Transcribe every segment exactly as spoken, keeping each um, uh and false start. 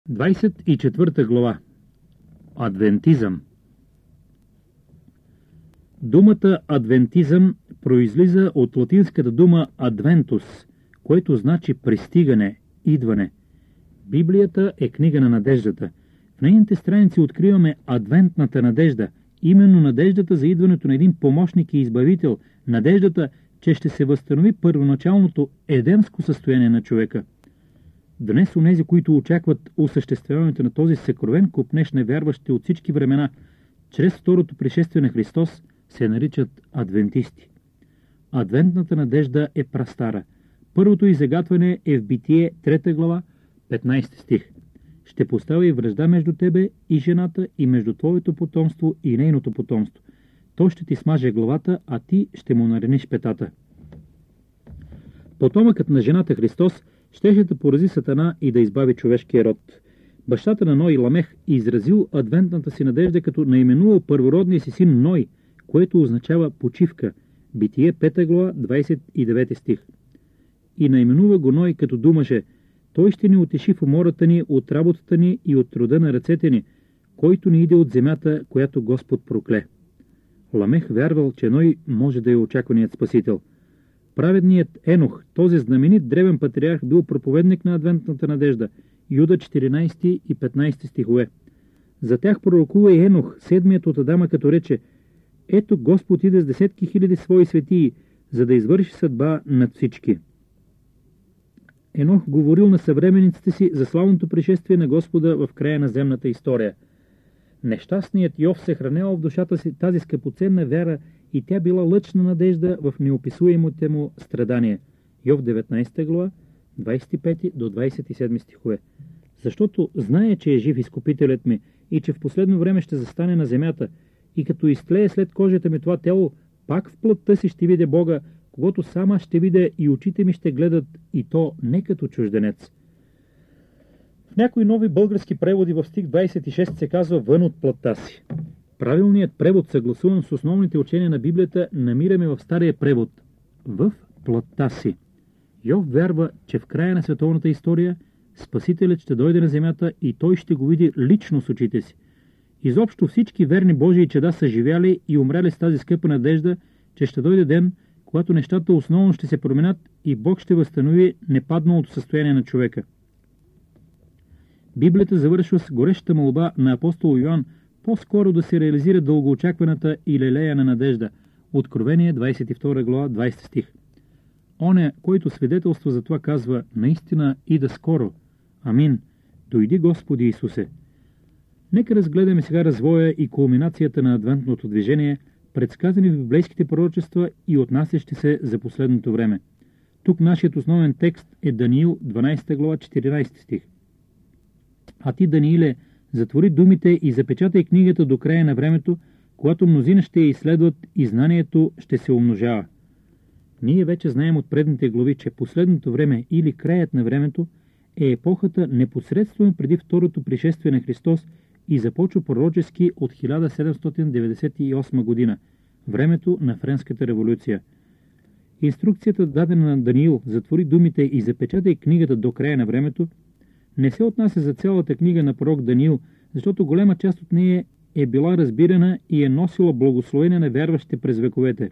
двадесет и четвърта глава. Адвентизъм. Думата адвентизъм произлиза от латинската дума адвентус, което значи пристигане, идване. Библията е книга на надеждата. В нейните страници откриваме адвентната надежда, именно надеждата за идването на един помощник и избавител, надеждата, че ще се възстанови първоначалното едемско състояние на човека. Днес онези, които очакват осъществяването на този съкровен купнеж на вярващи от всички времена, чрез второто пришествие на Христос, се наричат адвентисти. Адвентната надежда е прастара. Първото й загатване е в Битие, трета глава, петнадесети стих. Ще поставя и вражда между тебе и жената, и между твоето потомство и нейното потомство. Той ще ти смаже главата, а ти ще му нараниш петата. Потомъкът на жената Христос щеше да порази Сатана и да избави човешкия род. Бащата на Ной, Ламех, изразил адвентната си надежда, като наименувал първородния си син Ной, което означава почивка. Битие, пета глава, двадесет и девети стих. И наименува го Ной, като думаше: той ще ни утеши в умората ни, от работата ни и от труда на ръцете ни, който ни иде от земята, която Господ прокле. Ламех вярвал, че Ной може да е очакваният спасител. Праведният Енох, този знаменит древен патриарх, бил проповедник на адвентната надежда. Юда четиринадесети и петнадесети стихове. За тях пророкува и Енох, седмият от Адама, като рече: ето Господ иде с десетки хиляди свои светии, за да извърши съдба над всички. Енох говорил на съвременниците си за славното пришествие на Господа в края на земната история. Нещастният Йов се хранел в душата си тази скъпоценна вяра и тя била лъчна надежда в неописуемите му страдания. Йов деветнадесета глава, двадесет и пети до двадесет и седми стихове. Защото знае, че е жив изкупителят ми и че в последно време ще застане на земята, и като изтлее след кожата ми това тело, пак в плътта си ще видя Бога, когато сама ще видя и очите ми ще гледат, и то не като чужденец. В някои нови български преводи в стих двадесет и шести се казва вън от плътта си. Правилният превод, съгласуван с основните учения на Библията, намираме в стария превод в плътта си. Йов вярва, че в края на световната история Спасителят ще дойде на земята и той ще го види лично с очите си. Изобщо всички верни Божии чеда са живяли и умряли с тази скъпа надежда, че ще дойде ден, когато нещата основно ще се променят и Бог ще възстанови непадналото състояние на човека. Библията завършва с горещата молба на апостол Йоан по-скоро да се реализира дългоочакваната и лелеяна надежда. Откровение, двадесет и втора глава, двадесети стих. Оня, който свидетелства за това, казва: наистина ида скоро. Амин. Дойди, Господи Исусе. Нека разгледаме сега развоя и кулминацията на адвентното движение, предсказани в библейските пророчества и отнасящи се за последното време. Тук нашият основен текст е Даниил, дванадесета глава, четиринадесети стих. А ти, Данииле, затвори думите и запечатай книгата до края на времето, когато мнозина ще я изследват и знанието ще се умножава. Ние вече знаем от предните глави, че последното време или краят на времето е епохата непосредствено преди второто пришествие на Христос и започва пророчески от хиляда седемстотин деветдесет и осма година, времето на Френската революция. Инструкцията, дадена на Даниил, затвори думите и запечатай книгата до края на времето, не се отнася за цялата книга на пророк Даниил, защото голема част от нея е била разбирана и е носила благословение на вярващите през вековете.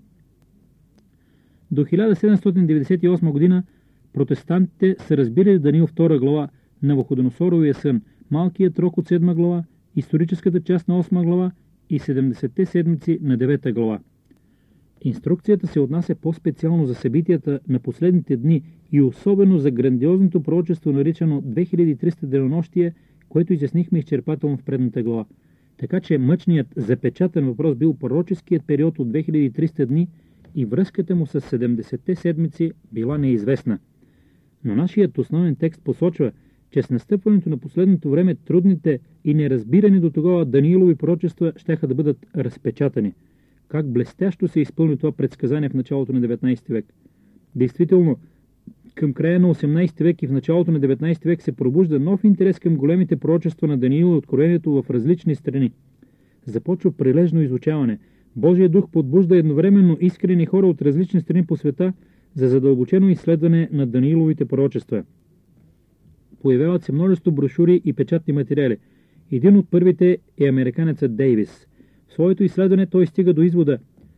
До хиляда седемстотин деветдесет и осма година протестантите са разбирали Даниил втора глава, Навуходоносоровия сън, малкият рок от седма глава, историческата част на осма глава и седемдесетте седмици на девета глава. Инструкцията се отнася по-специално за събитията на последните дни и особено за грандиозното пророчество, наричано две хиляди и триста денонощия, което изяснихме изчерпателно в предната глава. Така че мъчният запечатан въпрос бил пророческият период от две хиляди и триста дни и връзката му с седемдесетте седмици била неизвестна. Но нашият основен текст посочва, че с настъпването на последното време трудните и неразбирани до тогава Даниилови пророчества щяха да бъдат разпечатани. Как блестящо се изпълни това предсказание в началото на деветнадесети век. Действително, към края на осемнадесети век и в началото на деветнадесети век се пробужда нов интерес към големите пророчества на Даниил и откровението в различни страни. Започва прилежно изучаване. Божия дух подбужда едновременно искрени хора от различни страни по света за задълбочено изследване на Данииловите пророчества. появяват се множество брошури и печатни материали. Един от първите е американецът Дейвис. В своето изследване той стига до извода,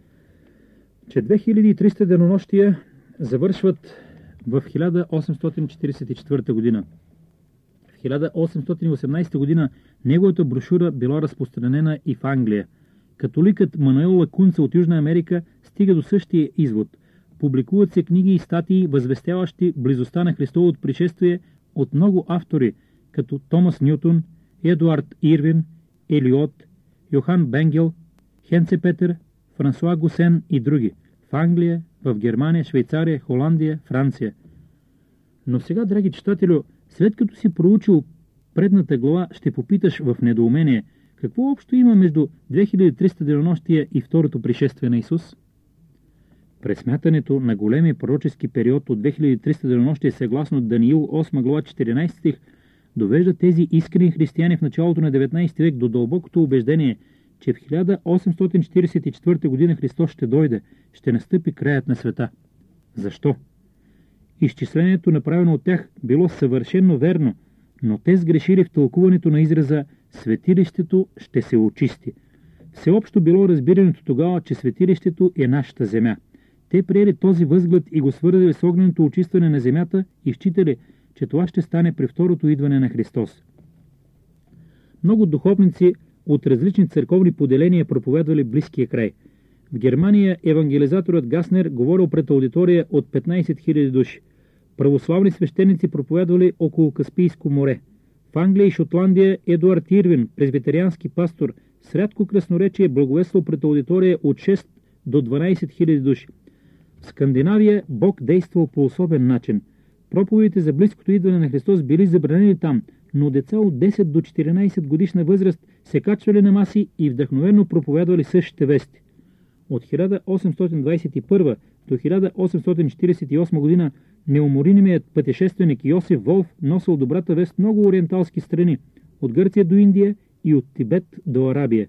че две хиляди и триста денонощия завършват в хиляда осемстотин четиридесет и четвърта година. В хиляда осемстотин и осемнадесета година неговата брошура била разпространена и в Англия. Католикът Мануел Лакунца от Южна Америка стига до същия извод. Публикуват се книги и статии, възвестяващи близостта на Христовото пришествие от много автори, като Томас Нютон, Едуард Ирвин, Елиот, Йохан Бенгел, Хенце Петър, Франсуа Гусен и други, в Англия, в Германия, Швейцария, Холандия, Франция. Но сега, драги читателю, след като си проучил предната глава, ще попиташ в недоумение, какво общо има между две хиляди и триста денонощия и второто пришествие на Исус? Пресмятането на големия пророчески период от две хиляди и триста денонощия съгласно Даниил осма глава четиринадесети стих довежда тези искрени християни в началото на деветнадесети век до дълбокото убеждение, че в хиляда осемстотин четиридесет и четвърта година Христос ще дойде, ще настъпи краят на света. Защо? Изчислението, направено от тях, било съвършено верно, но те сгрешили в тълкуването на израза «Светилището ще се очисти». Всеобщо било разбирането тогава, че светилището е нашата земя. Те приели този възглед и го свързали с огненото очистване на земята и считали, че това ще стане при второто идване на Христос. Много духовници от различни църковни поделения проповядвали близкия край. В Германия евангелизаторът Гаснер говорил пред аудитория от петнадесет хиляди души. Православни свещеници проповядвали около Каспийско море. В Англия и Шотландия Едуард Ирвин, презвитериански пастор, с рядко красноречие благовествал пред аудитория от шест до дванадесет хиляди души. В Скандинавия Бог действал по особен начин. Проповедите за близкото идване на Христос били забранени там, но деца от десет до четиринадесет годишна възраст се качвали на маси и вдъхновено проповядвали същите вести. От хиляда осемстотин двадесет и първа до хиляда осемстотин четиридесет и осма година неуморимият пътешественик Йосиф Волф носил добрата вест много ориенталски страни, от Гърция до Индия и от Тибет до Арабия.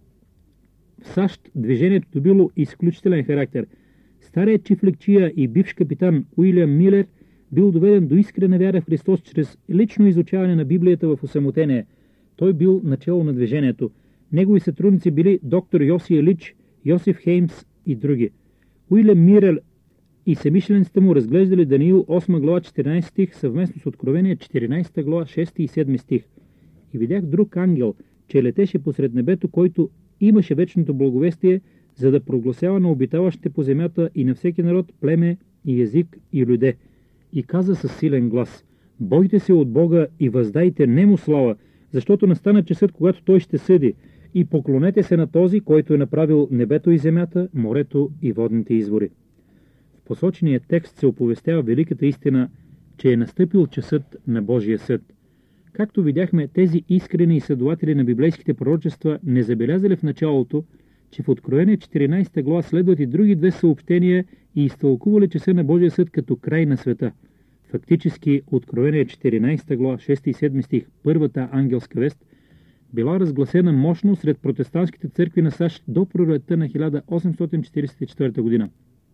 В САЩ движението добило изключителен характер. Старият чифликчия и бивш капитан Уилям Милер бил доведен до искрена вяра в Христос чрез лично изучаване на Библията в осамотение. Той бил начало на движението. Негови сътрудници били доктор Йоси Елич, Йосиф Хеймс и други. Уилям Милер и съмишлениците му разглеждали Даниил осма глава четиринадесети стих съвместно с Откровение четиринадесета глава шести и седми стих. И видях друг ангел, че летеше посред небето, който имаше вечното благовестие, за да прогласява на обитаващите по земята и на всеки народ, племе и език и люде. И каза със силен глас: бойте се от Бога и въздайте нему слава, защото настана часът, когато той ще съди, и поклонете се на този, който е направил небето и земята, морето и водните извори. В посочения текст се оповестява великата истина, че е настъпил часът на Божия съд. Както видяхме, тези искрени изследователи на библейските пророчества не забелязали в началото, че в Откровение четиринадесета глава следват и други две съобщения и изтълкували часа на Божия съд като край на света. Фактически, Откровение четиринадесета глава шести и седми стих, първата ангелска вест, била разгласена мощно сред протестантските църкви на САЩ до пролетта на хиляда осемстотин четиридесет и четвърта година.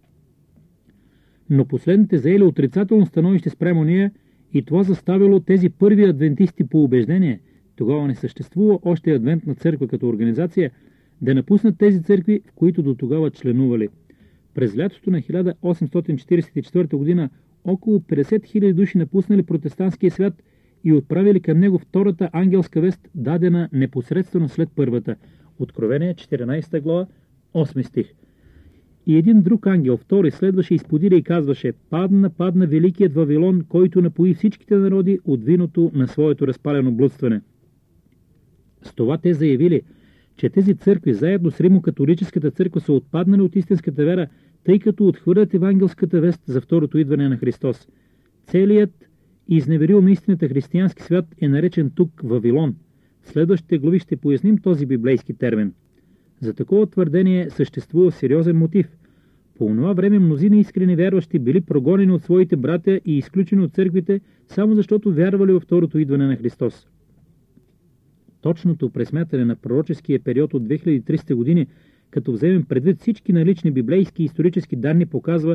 Но последните заели отрицателно становище спрямо нея и това заставило тези първи адвентисти по убеждение, тогава не съществува още адвентна църква като организация, да напуснат тези църкви, в които до тогава членували. През лятото на хиляда осемстотин четиридесет и четвърта година около петдесет хиляди души напуснали протестантския свят и отправили към него втората ангелска вест, дадена непосредствено след първата. Откровение четиринадесета глава осми стих. И един друг ангел, втори, следваше изподиля и казваше: падна, падна великият Вавилон, който напои всичките народи от виното на своето разпалено блудстване. С това те заявили, че тези църкви, заедно с Римокатолическата църква, са отпаднали от истинската вера, тъй като отхвърлят евангелската вест за второто идване на Христос. Целият изневерил на истината християнски свят е наречен тук Вавилон. В следващите глави ще поясним този библейски термин. За такова твърдение съществува сериозен мотив. По онова време мнозина искрени вярващи били прогонени от своите братя и изключени от църквите, само защото вярвали във второто идване на Христос. Точното пресмятане на пророческия период от две хиляди и триста години, като вземем предвид всички налични библейски и исторически данни, показва,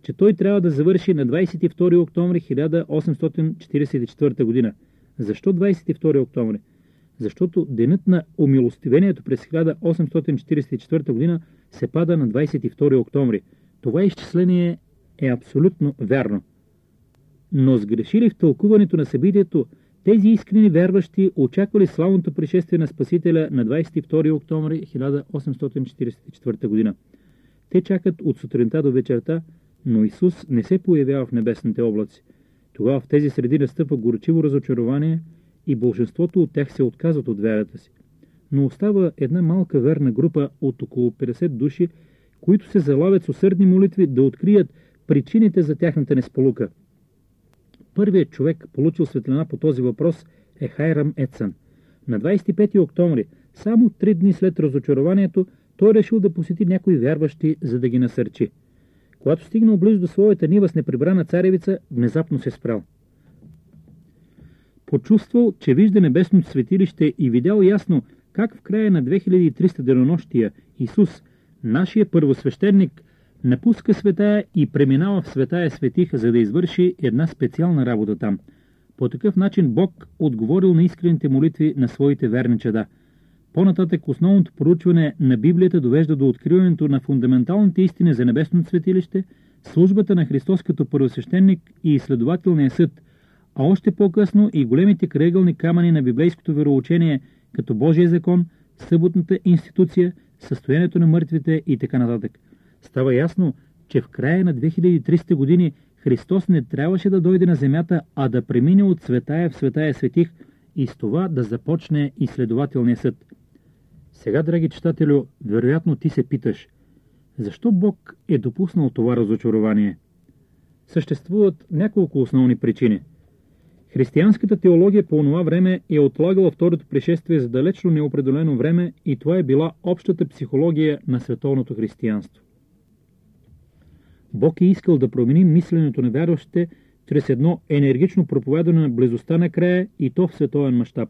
че той трябва да завърши на двадесет и втори октомври хиляда осемстотин четиридесет и четвърта година. Защо двадесет и втори октомври? Защото денят на умилостивението през хиляда осемстотин четиридесет и четвърта година се пада на двадесет и втори октомври. Това изчисление е абсолютно вярно. Но сгрешили в тълкуването на събитието, тези искрени вярващи очаквали славното пришествие на Спасителя на двадесет и втори октомври хиляда осемстотин четиридесет и четвърта година. Те чакат от сутринта до вечерта, но Исус не се появява в небесните облаци. Тогава в тези среди настъпва горчиво разочарование и большинството от тях се отказват от вярата си. Но остава една малка верна група от около петдесет души, които се залавят с усърдни молитви да открият причините за тяхната несполука. Първият човек, получил светлина по този въпрос, е Хайрам Едсън. На двадесет и пети октомври, само три дни след разочарованието, той решил да посети някои вярващи, за да ги насърчи. Когато стигнал близо до своята нива с неприбрана царевица, внезапно се спрял. Почувствал, че вижда небесното светилище и видял ясно как в края на две хиляди и триста денонощия Исус, нашия първосвещеник, напуска светая и преминава в светая светих, за да извърши една специална работа там. По такъв начин Бог отговорил на искрените молитви на своите верни чада. По-нататък основното проучване на Библията довежда до откриването на фундаменталните истини за небесното светилище, службата на Христос като първосвещеник и изследователния съд, а още по-късно и големите крайъгълни камъни на библейското вероучение, като Божия закон, съботната институция, състоянието на мъртвите и така нататък. Става ясно, че в края на две хиляди и триста години Христос не трябваше да дойде на земята, а да премине от светая в светая светих и с това да започне изследователния съд. Сега, драги читателю, вероятно ти се питаш, защо Бог е допуснал това разочарование? Съществуват няколко основни причини. Християнската теология по онова време е отлагала второто пришествие за далечно неопределено време и това е била общата психология на световното християнство. Бог е искал да промени мисленето на вярващите чрез едно енергично проповядване на близостта на края и то в световен мащаб.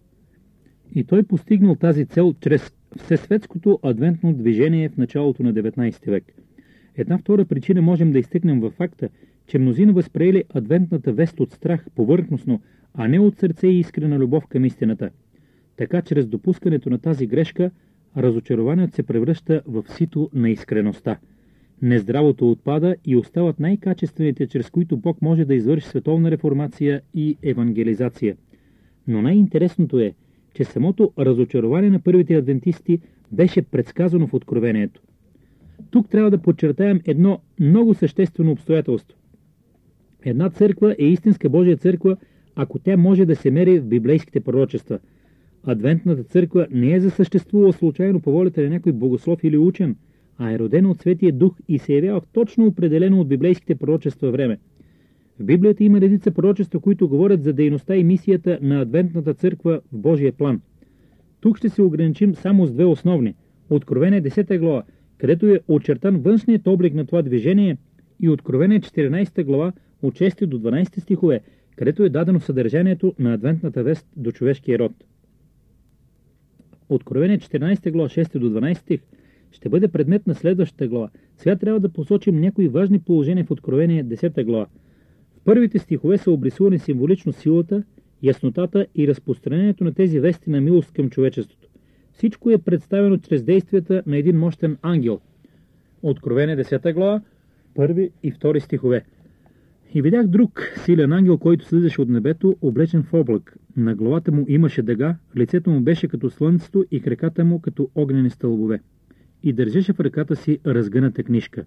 И той постигнал тази цел чрез всесветското адвентно движение в началото на деветнадесети век. Една втора причина можем да изтъкнем във факта, че мнозина възприели адвентната вест от страх повърхностно, а не от сърце и искрена любов към истината. Така, чрез допускането на тази грешка, разочарованието се превръща в сито на искреността. Нездравото отпада и остават най-качествените, чрез които Бог може да извърши световна реформация и евангелизация. Но най-интересното е, че самото разочарование на първите адвентисти беше предсказано в Откровението. Тук трябва да подчертаем едно много съществено обстоятелство. Една църква е истинска Божия църква, ако тя може да се мери в библейските пророчества. Адвентната църква не е засъществувала случайно по волята на някой богослов или учен, а е родена от Светия Дух и се явява в точно определено от библейските пророчества време. В Библията има редица пророчества, които говорят за дейността и мисията на Адвентната църква в Божия план. Тук ще се ограничим само с две основни. Откровение десета глава, където е очертан външният облик на това движение, и Откровение четиринадесета глава от шести до дванадесети стихове, където е дадено съдържанието на Адвентната вест до човешкия род. Откровение четиринадесета глава шести до дванадесети стих ще бъде предмет на следващата глава. Сега трябва да посочим някои важни положения в Откровение десета глава. В първите стихове са обрисувани символично силата, яснотата и разпространението на тези вести на милост към човечеството. Всичко е представено чрез действията на един мощен ангел. Откровение десета глава, първи и втори стихове. И видях друг силен ангел, който слизаше от небето, облечен в облак. На главата му имаше дъга, лицето му беше като слънцето и краката му като огнени стълбове. И държеше в ръката си разгъната книжка.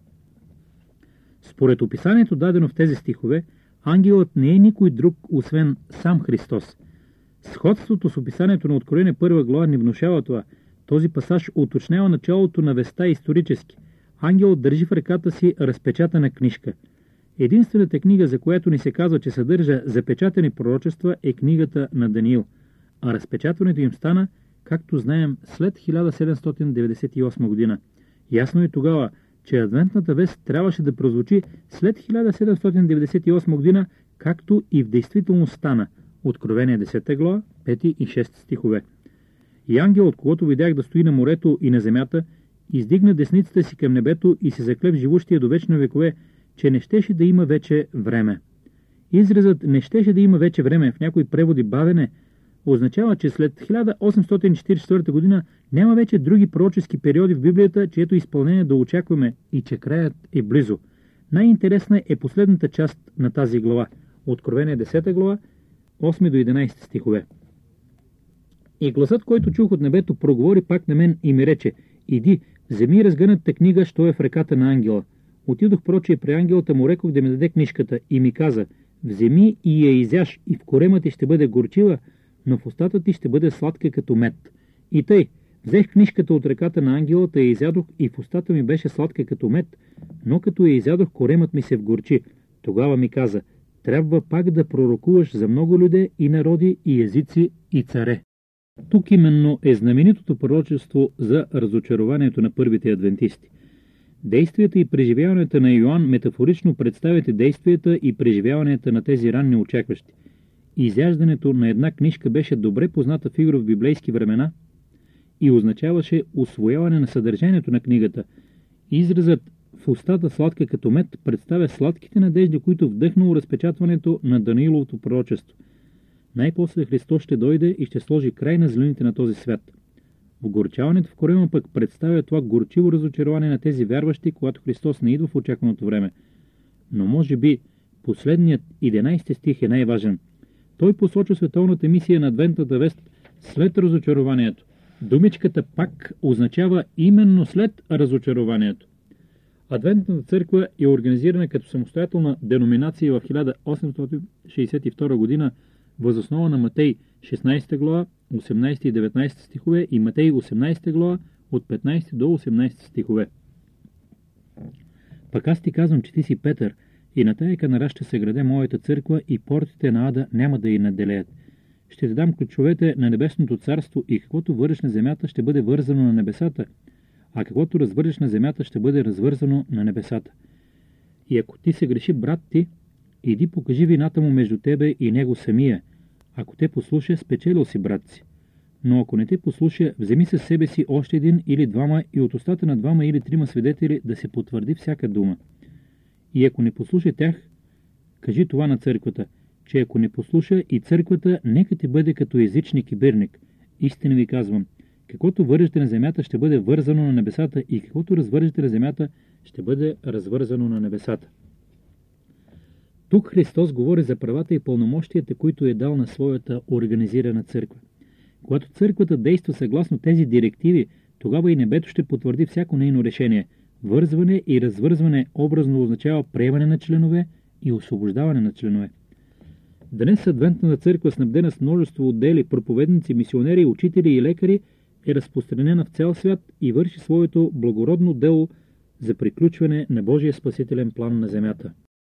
Според описанието дадено в тези стихове, ангелът не е никой друг, освен сам Христос. Сходството с описанието на Откровение първа глава ни внушава това. Този пасаж уточнява началото на веста исторически. Ангелът държи в ръката си разпечатана книжка. Единствената книга, за която ни се казва, че съдържа запечатани пророчества, е книгата на Даниил, а разпечатването им стана, както знаем, след хиляда седемстотин деветдесет и осма година. Ясно е тогава, че адвентната вест трябваше да прозвучи след хиляда седемстотин деветдесет и осма година, както и в действителност стана. Откровение десета глава, пети и шести стихове. И ангел, от когото видях да стои на морето и на земята, издигна десницата си към небето и се закле в живущия до вечни векове, че не щеше да има вече време. Изразът не щеше да има вече време, в някои преводи бавене, означава, че след хиляда осемстотин четиридесет и четвърта година няма вече други пророчески периоди в Библията, чието изпълнение да очакваме и че краят е близо. Най-интересна е последната част на тази глава. Откровение десета глава, осми до единадесети стихове. И гласът, който чух от небето, проговори пак на мен и ми рече: иди, вземи разгънатата книга, що е в ръката на ангела. Отидох проче при ангелата, му рекох да ми даде книжката и ми каза: вземи и я изяж, и в корема ти ще бъде горчива, но в устата ти ще бъде сладка като мед. И тъй, взех книжката от ръката на ангелата, я изядох и в устата ми беше сладка като мед, но като я изядох, коремът ми се вгорчи. Тогава ми каза: трябва пак да пророкуваш за много люде и народи и езици и царе. Тук именно е знаменитото пророчество за разочарованието на първите адвентисти. Действията и преживяването на Йоан метафорично представят действията и преживяванията на тези ранни очакващи. Изяждането на една книжка беше добре позната фигура в библейски времена и означаваше усвояване на съдържанието на книгата. Изразът в устата сладка като мед представя сладките надежди, които вдъхнало разпечатването на Данииловото пророчество. Най-после Христос ще дойде и ще сложи край на злините на този свят. Огорчаването в корема пък представя това горчиво разочарование на тези вярващи, когато Христос не идва в очакваното време. Но може би последният единадесети стих е най-важен. Той посочва световната мисия на адвентната вест след разочарованието. Думичката пак означава именно след разочарованието. Адвентната църква е организирана като самостоятелна деноминация в хиляда осемстотин шейсет и втора година въз основа на Матей шестнадесета глава, осемнадесети и деветнадесети стихове и Матей осемнадесета глава от петнадесети до осемнадесети стихове. Пък аз ти казвам, че ти си Петър, и на тая канара ще се граде моята църква и портите на ада няма да й наделеят. Ще ти дам ключовете на небесното царство и каквото вършиш на земята ще бъде вързано на небесата, а каквото развържеш на земята ще бъде развързано на небесата. И ако ти се греши брат ти, иди покажи вината му между тебе и него самия. Ако те послуша, спечелил си брат си. Но ако не те послуша, вземи със себе си още един или двама и от устата на двама или трима свидетели да се потвърди всяка дума. И ако не послуша тях, кажи това на църквата, че ако не послуша и църквата, нека ти бъде като езичник и бирник. Истина ви казвам, каквото вържете на земята ще бъде вързано на небесата и каквото развържете на земята ще бъде развързано на небесата. Тук Христос говори за правата и пълномощията, които е дал на своята организирана църква. Когато църквата действа съгласно тези директиви, тогава и небето ще потвърди всяко нейно решение. Вързване и развързване образно означава приемане на членове и освобождаване на членове. Днес адвентната църква, снабдена с множество отдели, проповедници, мисионери, учители и лекари, е разпространена в цял свят и върши своето благородно дело за приключване на Божия спасителен план на земята.